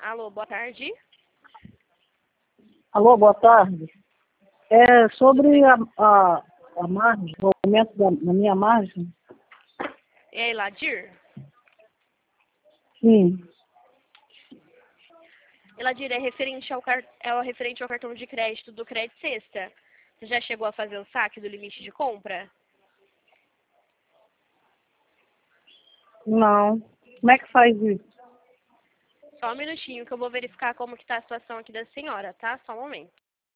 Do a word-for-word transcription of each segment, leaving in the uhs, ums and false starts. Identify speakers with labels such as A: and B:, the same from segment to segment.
A: Alô, boa tarde.
B: Alô, boa tarde. É sobre a, a, a margem, o aumento da, da minha margem.
A: É a Eladir?
B: Sim.
A: Eladir, é referente ao, car... é referente ao cartão de crédito do Crédito Sexta. Você já chegou a fazer o saque do limite de compra?
B: Não. Como é que faz isso?
A: Só um minutinho que eu vou verificar como que tá a situação aqui da senhora, tá? Só um momento.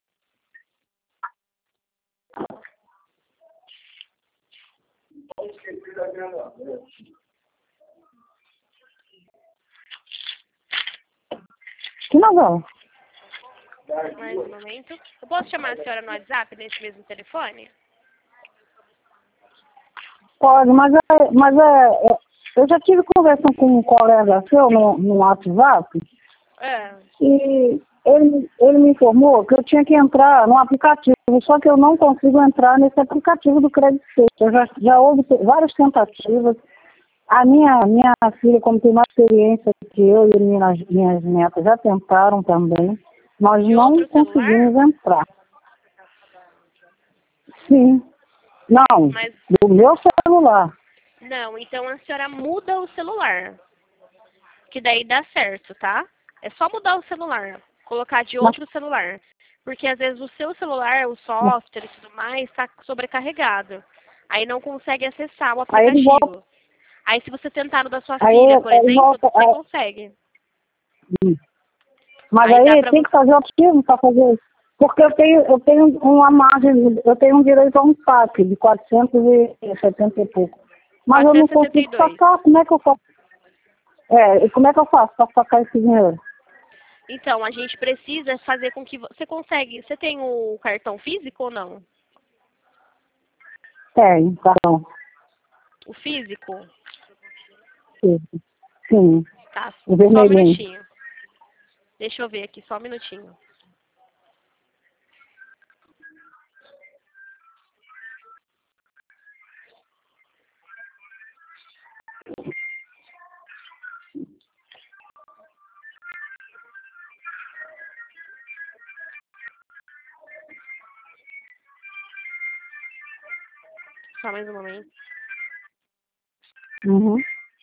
B: Que novela?
A: Mais um momento. Eu posso chamar a senhora no WhatsApp, nesse mesmo telefone?
B: Pode, mas, é, mas é, é, eu já tive conversa com um colega seu no, no WhatsApp
A: É.
B: e ele, ele me informou que eu tinha que entrar no aplicativo, só que eu não consigo entrar nesse aplicativo do Crédito Sexta. Já, já houve várias tentativas. A minha, minha filha, como tem mais experiência que eu e minhas, minhas netas já tentaram também, nós
A: De
B: não
A: outro
B: conseguimos
A: celular?
B: entrar. Sim. Não,
A: Mas,
B: do meu celular.
A: não, então a senhora muda o celular. Que daí dá certo, tá? É só mudar o celular. Colocar de
B: Mas,
A: outro celular. Porque às vezes o seu celular, o software e tudo mais, está sobrecarregado. Aí não consegue acessar o
B: aí ele volta,
A: aplicativo. Aí se você tentar no da sua
B: aí
A: filha, por
B: ele
A: exemplo,
B: volta,
A: você
B: aí,
A: consegue.
B: mas
A: Aí dá
B: aí
A: pra
B: tem que
A: você.
B: fazer optivo para fazer isso. Porque eu tenho, eu tenho uma margem, eu tenho um direito a um saque de quatrocentos e setenta e pouco. Mas eu não
A: quatrocentos e setenta e
B: consigo
A: dois.
B: sacar, como é que eu faço? É, e como é que eu faço para sacar esse dinheiro?
A: Então, a gente precisa fazer com que vo- você consegue. Você tem o cartão físico ou não?
B: Tem, cartão.
A: O físico?
B: Sim, sim,
A: Tá.
B: o
A: Só um
B: vermelhinho.
A: minutinho. Deixa eu ver aqui, só um minutinho. Só mais um momento.
B: Uhum.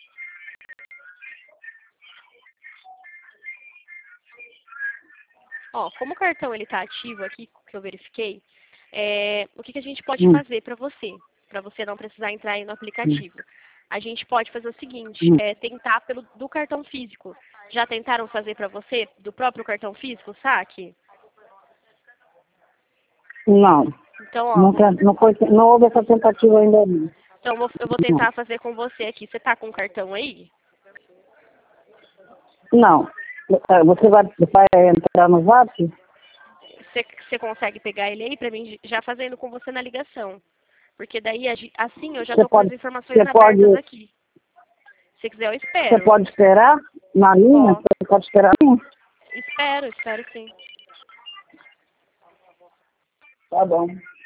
A: Ó, como o cartão ele tá ativo aqui, que eu verifiquei, é, o que, que a gente pode
B: Hum,
A: fazer para você? Para você não precisar entrar aí no
B: hum,
A: aplicativo. A gente pode fazer o seguinte,
B: hum.
A: é, tentar pelo do cartão físico. Já tentaram fazer para você do próprio cartão físico, saque?
B: Não,
A: Então, ó,
B: não,
A: vou,
B: tem- não, foi, não houve essa tentativa ainda. Não.
A: então eu vou, eu vou tentar fazer com você aqui. Você tá com o cartão aí?
B: Não. É, você vai, vai entrar no Zap?
A: Você, você consegue pegar ele aí para mim já fazendo com você na ligação? Porque daí a gen- assim eu já
B: Você
A: tô com as
B: pode,
A: informações
B: você pode,
A: abertas aqui. Se quiser eu
B: você
A: espero.
B: pode esperar na linha?
A: Ó,
B: Você pode esperar na linha?
A: espero, espero sim.
B: Tá bom.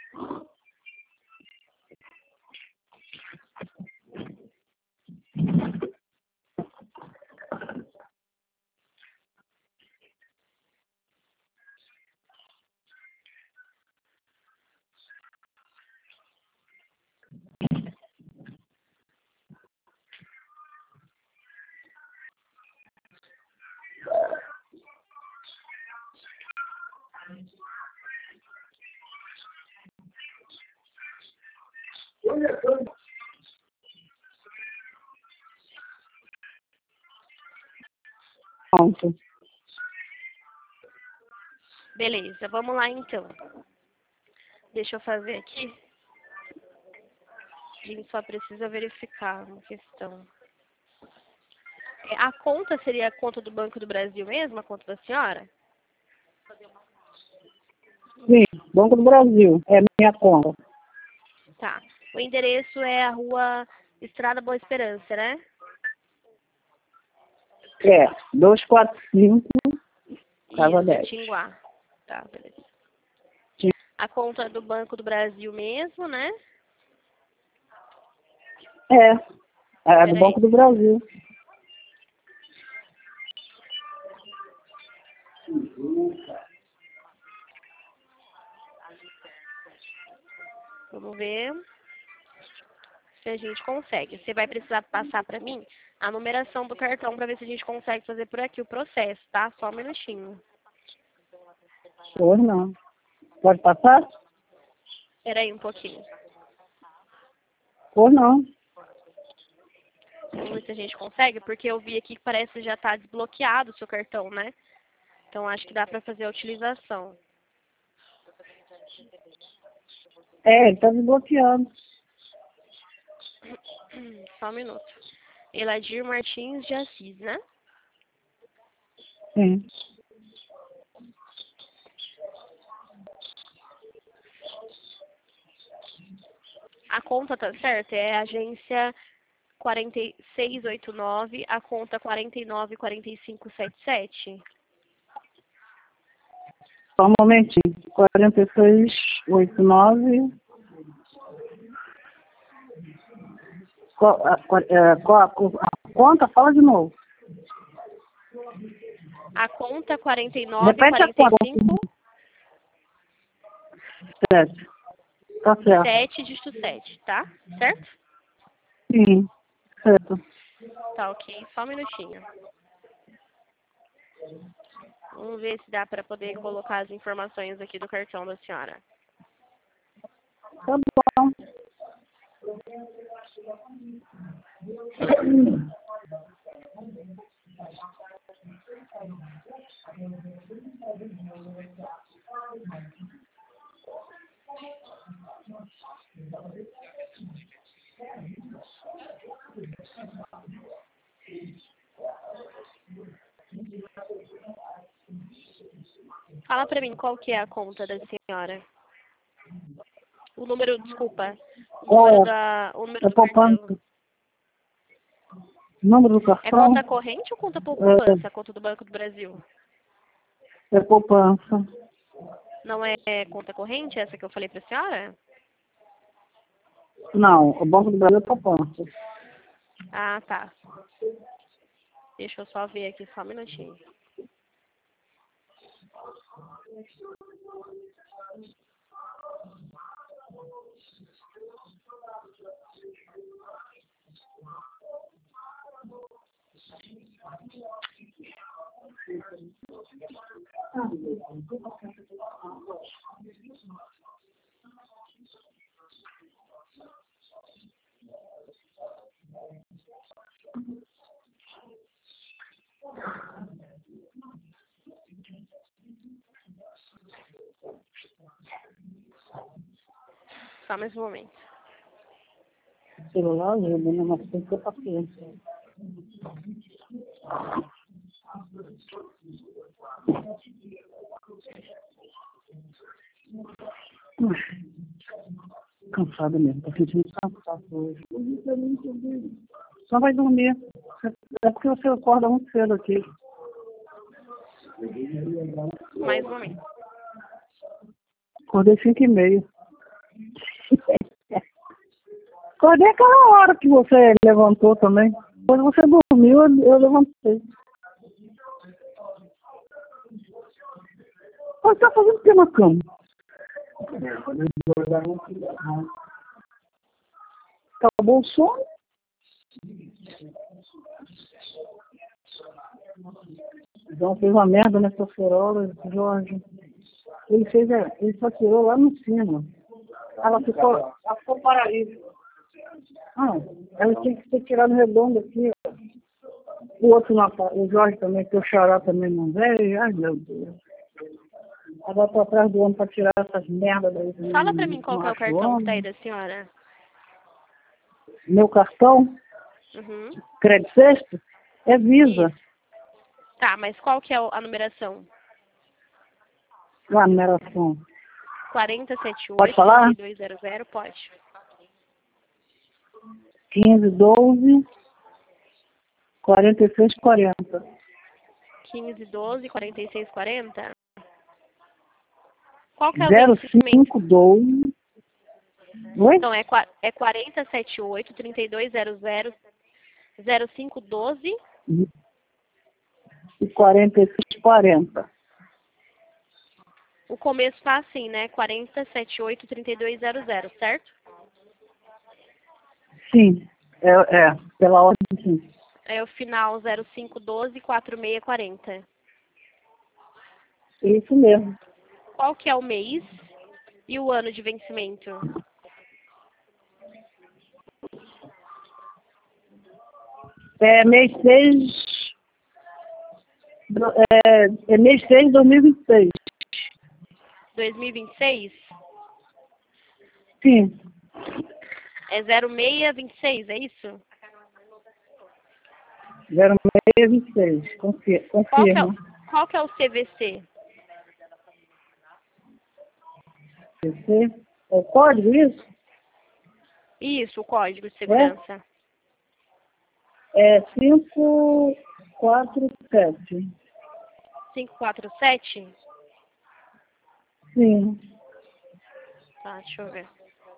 B: Pronto.
A: Beleza, vamos lá então. Deixa eu fazer aqui. A gente só precisa verificar uma questão. É, a conta seria a conta do Banco do Brasil mesmo, a conta da senhora?
B: Sim, Banco do Brasil. É minha conta.
A: Tá. O endereço é a rua Estrada Boa Esperança, né?
B: É, duzentos e quarenta e cinco, Casa
A: Isso,
B: dez.
A: Tinguá. Tá, beleza.
B: Sim.
A: A conta do Banco do Brasil mesmo, né?
B: É, é do
A: Peraí.
B: Banco do Brasil.
A: Vamos ver se a gente consegue. Você vai precisar passar para mim a numeração do cartão para ver se a gente consegue fazer por aqui o processo, tá? Só um minutinho.
B: Pois não. Pode passar?
A: Espera aí um pouquinho.
B: Pois não.
A: Vamos ver se a gente consegue, porque eu vi aqui que parece que já está desbloqueado o seu cartão, né? Então acho que dá para fazer a utilização.
B: É, ele está desbloqueando.
A: Só um minuto. Eladir Martins de Assis, né?
B: Sim.
A: A conta tá certa? É a agência quatro seis oito nove, a conta quatro nove quatro cinco sete sete.
B: Só um momentinho. quatro seis oito nove. Qual a, qual a, qual a, a conta? Fala de novo.
A: A conta quatro nove
B: Repete a
A: quatro
B: conta.
A: cinco
B: Sete. Tá certo.
A: sete dígito sete, tá? Certo?
B: Sim, certo.
A: Tá ok, só um minutinho. Vamos ver se dá para poder colocar as informações aqui do cartão da senhora.
B: Tá bom.
A: Fala para mim qual que é a conta da senhora. O número, desculpa. O número,
B: É,
A: da, o número
B: é
A: do cartão.
B: poupança. Número do
A: É
B: cartão?
A: conta corrente ou conta poupança? A conta do Banco do Brasil?
B: É, é poupança.
A: Não é conta corrente essa que eu falei para a senhora?
B: Não, o Banco do Brasil é poupança.
A: Ah, tá. Deixa eu só ver aqui, só um minutinho. Só mais um momento.
B: Celular ajuda, né? Mas tem que ter paciência. Cansada mesmo, tô sentindo cansado hoje. Só vai dormir. É porque você acorda muito cedo aqui.
A: Mais um momento.
B: Acordei cinco e meia. Acordei aquela hora que você levantou também. Quando você dormiu, eu, eu levantei. Você tá fazendo o que na cama? Acabou o sono? João fez uma merda nessa ferola, Jorge. Ele fez, ele só tirou lá no cima. Ela ficou, ela ficou paralítica. Ah, ela tinha que ter tirado redondo aqui. O outro lá, o Jorge também, que o Xará também não veio. Ai, meu Deus. Agora tô atrás do homem pra tirar essas merdas daí.
A: Fala pra mim qual que é o cartão que tá aí da senhora.
B: Meu cartão,
A: Uhum.
B: crédito sexto, é Visa.
A: Isso. Tá, mas qual que é a numeração?
B: A numeração.
A: quatro sete
B: Pode
A: oito,
B: falar?
A: três dois zero zero, pode.
B: quinze, doze, quarenta e seis, quarenta.
A: quinze, doze, quarenta e seis, quarenta? Qual que é o
B: zero
A: vencimento?
B: cinco, doze. Oi?
A: Então, é, qua- é quatro sete oito, três dois zero zero, zero cinco doze.
B: E quarenta e seis, quarenta.
A: O começo tá assim, né? quarenta, setenta e oito, trinta e dois zero zero, certo?
B: Sim, é, é pela ordem, sim.
A: É o final zero cinco doze, quarenta e seis quarenta.
B: Isso mesmo.
A: Qual que é o mês e o ano de vencimento?
B: É mês seis, do- é, é mês seis de dois mil e vinte e seis.
A: dois mil e vinte e seis?
B: Sim,
A: É zero seis vinte e seis, é isso?
B: zero seis vinte e seis. Confir,
A: Qual que é, o-
B: confirma.
A: qual que é o C V C?
B: Você, é o código isso?
A: Isso, o código de
B: É?
A: segurança.
B: É cinco quatro sete.
A: cinco quatro sete?
B: Sim.
A: Tá, deixa eu ver.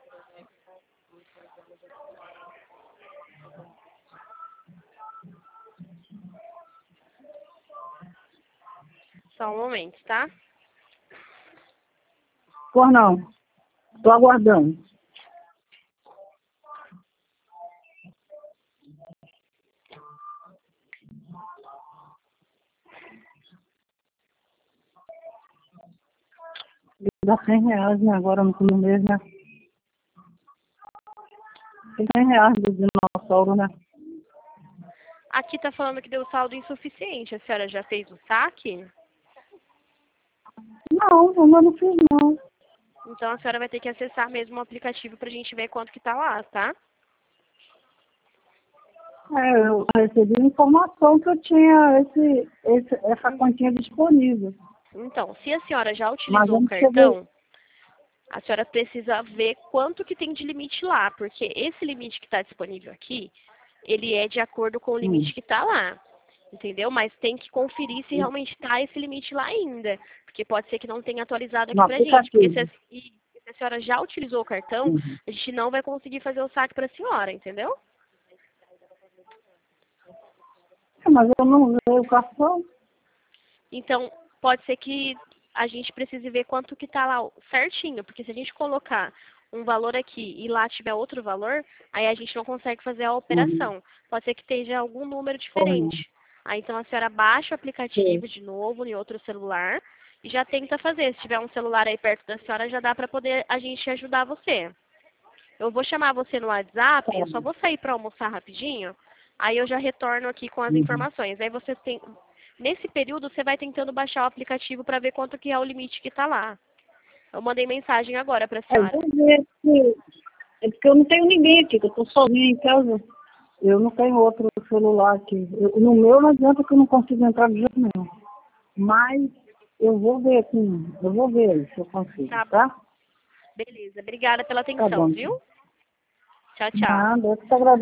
A: Só um momento, tá?
B: Por não. Estou aguardando. Dá cem reais, né? Agora no no mês, né? Tem cem reais do dinossauro, né?
A: Aqui tá falando que deu saldo insuficiente. A senhora já fez o saque?
B: Não, eu ainda não fiz, não.
A: Então a senhora vai ter que acessar mesmo o aplicativo pra gente ver quanto que tá lá, tá?
B: É, eu recebi informação que eu tinha esse, esse, essa continha disponível.
A: Então, se a senhora já
B: Mas eu
A: utilizou o
B: não cheguei.
A: cartão, a senhora precisa ver quanto que tem de limite lá, porque esse limite que está disponível aqui, ele é de acordo com o
B: Hum.
A: limite que está lá, entendeu? Mas tem que conferir se realmente está esse limite lá ainda, porque pode ser que não tenha atualizado
B: No
A: aqui pra gente, porque se a,
B: aplicativo.
A: e se a senhora já utilizou o cartão,
B: Uhum.
A: a gente não vai conseguir fazer o saque para a senhora, entendeu?
B: É, mas eu não usei o cartão.
A: Então, pode ser que a gente precise ver quanto que tá lá certinho, porque se a gente colocar um valor aqui e lá tiver outro valor, aí a gente não consegue fazer a
B: Uhum.
A: operação. Pode ser que esteja algum número
B: Correto.
A: diferente. Aí então a senhora baixa o
B: Sim.
A: aplicativo de novo em outro celular e já tenta fazer. Se tiver um celular aí perto da senhora, já dá para poder a gente ajudar você. Eu vou chamar você no WhatsApp,
B: Tá
A: eu só
B: bom.
A: vou sair para almoçar rapidinho, aí eu já retorno aqui com as
B: Uhum.
A: informações. Aí você tem, nesse período você vai tentando baixar o aplicativo para ver quanto que é o limite que está lá. Eu mandei mensagem agora para a
B: É,
A: senhora.
B: vou ver se... É porque eu não tenho ninguém aqui, que eu estou sozinha em casa. Eu não tenho outro celular aqui. Eu- no meu não adianta que eu não consigo entrar de jeito nenhum. Mas eu vou ver aqui. Eu vou ver aí se eu consigo,
A: Tá bom.
B: tá?
A: Beleza. Obrigada pela
B: Tá
A: atenção,
B: bom.
A: viu? Tchau, tchau.
B: Nada, eu que te agradeço.